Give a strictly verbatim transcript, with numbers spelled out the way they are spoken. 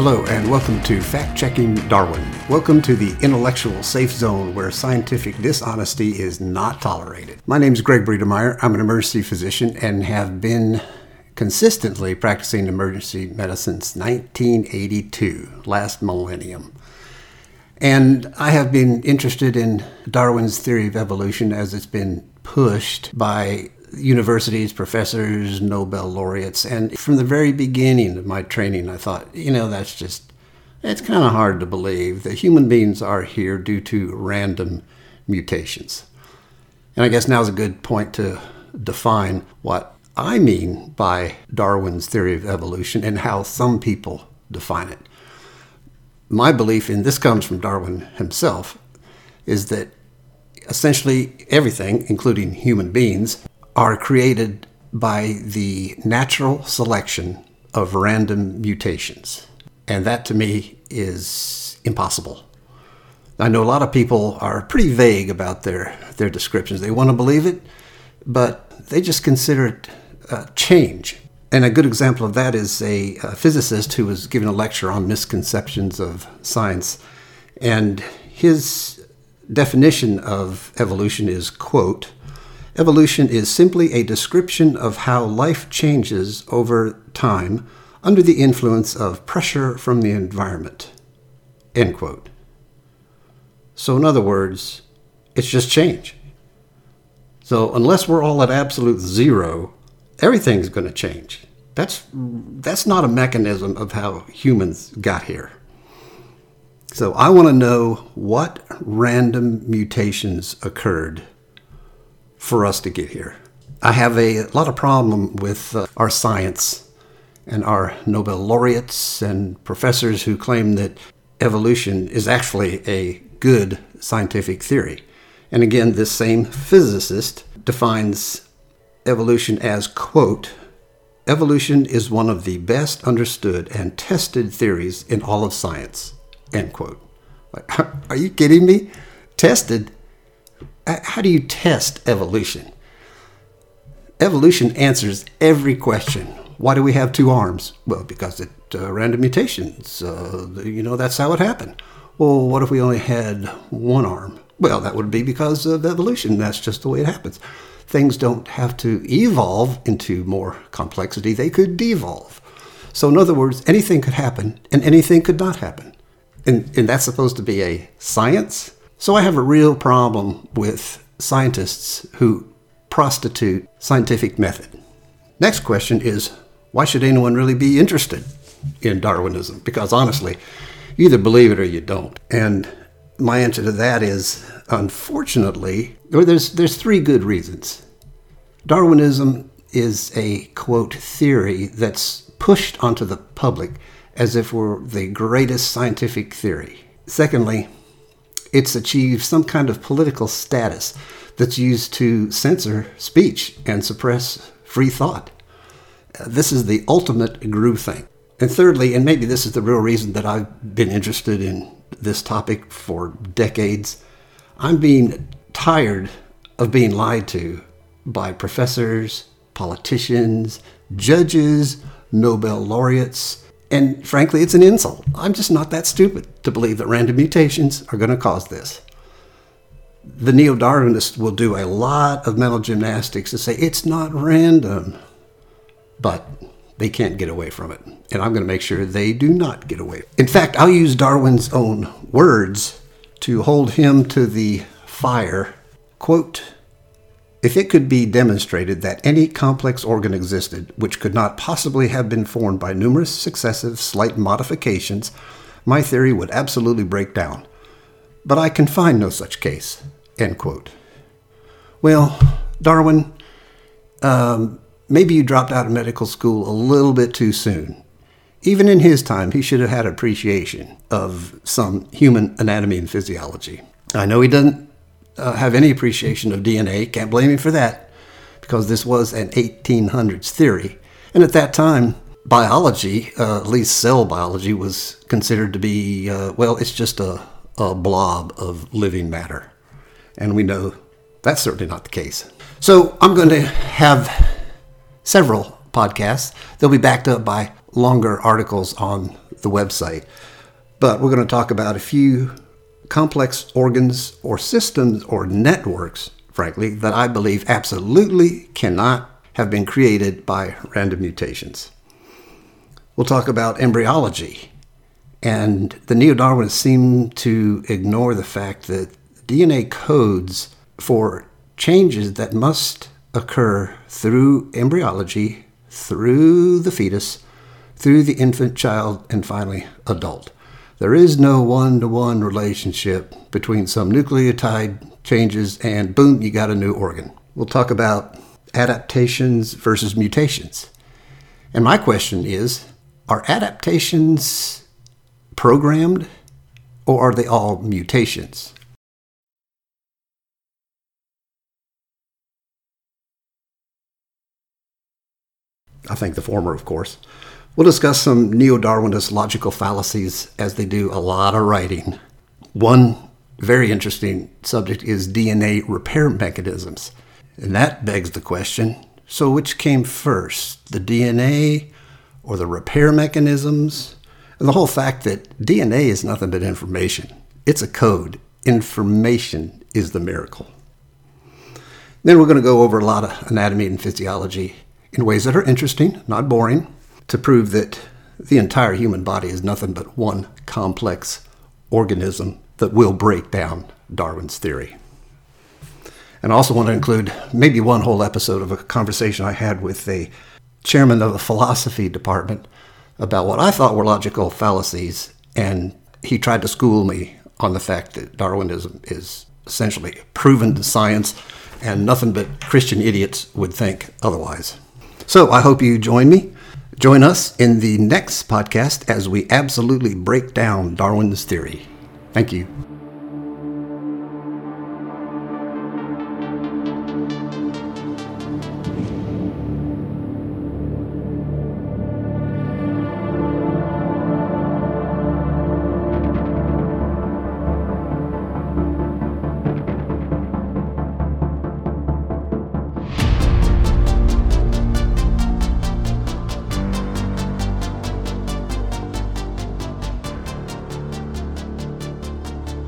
Hello and welcome to Fact Checking Darwin. Welcome to the intellectual safe zone where scientific dishonesty is not tolerated. My name is Greg Bredemeyer. I'm an emergency physician and have been consistently practicing emergency medicine since nineteen eighty-two, last millennium. And I have been interested in Darwin's theory of evolution as it's been pushed by universities, professors, Nobel laureates. And from the very beginning of my training, I thought, you know, that's just, it's kind of hard to believe that human beings are here due to random mutations. And I guess now's a good point to define what I mean by Darwin's theory of evolution and how some people define it. My belief, and this comes from Darwin himself, is that essentially everything, including human beings, are created by the natural selection of random mutations. And that to me is impossible. I know a lot of people are pretty vague about their, their descriptions. They want to believe it, but they just consider it uh, change. And a good example of that is a, a physicist who was giving a lecture on misconceptions of science. And his definition of evolution is, quote, "Evolution is simply a description of how life changes over time under the influence of pressure from the environment." End quote. So in other words, it's just change. So unless we're all at absolute zero, everything's going to change. That's that's not a mechanism of how humans got here. So I want to know what random mutations occurred for us to get here. I have a lot of problem with uh, our science and our Nobel laureates and professors who claim that evolution is actually a good scientific theory. And again, this same physicist defines evolution as, quote, "Evolution is one of the best understood and tested theories in all of science," end quote. Like, are you kidding me? Tested? How do you test evolution? Evolution answers every question. Why do we have two arms? Well, because it uh, random mutations. Uh, you know, that's how it happened. Well, what if we only had one arm? Well, that would be because of evolution. That's just the way it happens. Things don't have to evolve into more complexity. They could devolve. So in other words, anything could happen and anything could not happen. And, and that's supposed to be a science? So I have a real problem with scientists who prostitute scientific method. Next question is, why should anyone really be interested in Darwinism? Because honestly, you either believe it or you don't. And my answer to that is, unfortunately, or there's there's three good reasons. Darwinism is a, quote, theory that's pushed onto the public as if we're the greatest scientific theory. Secondly, it's achieved some kind of political status that's used to censor speech and suppress free thought. Uh, this is the ultimate groupthink. And thirdly, and maybe this is the real reason that I've been interested in this topic for decades, I'm being tired of being lied to by professors, politicians, judges, Nobel laureates, and frankly, it's an insult. I'm just not that stupid to believe that random mutations are going to cause this. The neo-Darwinists will do a lot of mental gymnastics to say it's not random, but they can't get away from it. And I'm going to make sure they do not get away. In fact, I'll use Darwin's own words to hold him to the fire. Quote, "If it could be demonstrated that any complex organ existed which could not possibly have been formed by numerous successive slight modifications, my theory would absolutely break down. But I can find no such case," end quote. Well, Darwin, um, maybe you dropped out of medical school a little bit too soon. Even in his time, he should have had appreciation of some human anatomy and physiology. I know he doesn't uh, have any appreciation of D N A. Can't blame him for that, because this was an eighteen hundreds theory. And at that time, biology, uh, at least cell biology, was considered to be, uh, well, it's just a, a blob of living matter. And we know that's certainly not the case. So I'm going to have several podcasts. They'll be backed up by longer articles on the website. But we're going to talk about a few complex organs or systems or networks, frankly, that I believe absolutely cannot have been created by random mutations. We'll talk about embryology. And the neo-Darwinists seem to ignore the fact that D N A codes for changes that must occur through embryology, through the fetus, through the infant, child, and finally adult. There is no one-to-one relationship between some nucleotide changes and boom, you got a new organ. We'll talk about adaptations versus mutations. And my question is, are adaptations programmed or are they all mutations? I think the former, of course. We'll discuss some neo-Darwinist logical fallacies as they do a lot of writing. One very interesting subject is D N A repair mechanisms. And that begs the question, so which came first, the D N A or the repair mechanisms? And the whole fact that D N A is nothing but information. It's a code. Information is the miracle. Then we're going to go over a lot of anatomy and physiology in ways that are interesting, not boring, to prove that the entire human body is nothing but one complex organism that will break down Darwin's theory. And I also want to include maybe one whole episode of a conversation I had with a chairman of a philosophy department about what I thought were logical fallacies, and he tried to school me on the fact that Darwinism is essentially proven science and nothing but Christian idiots would think otherwise. So I hope you join me. Join us in the next podcast as we absolutely break down Darwin's theory. Thank you.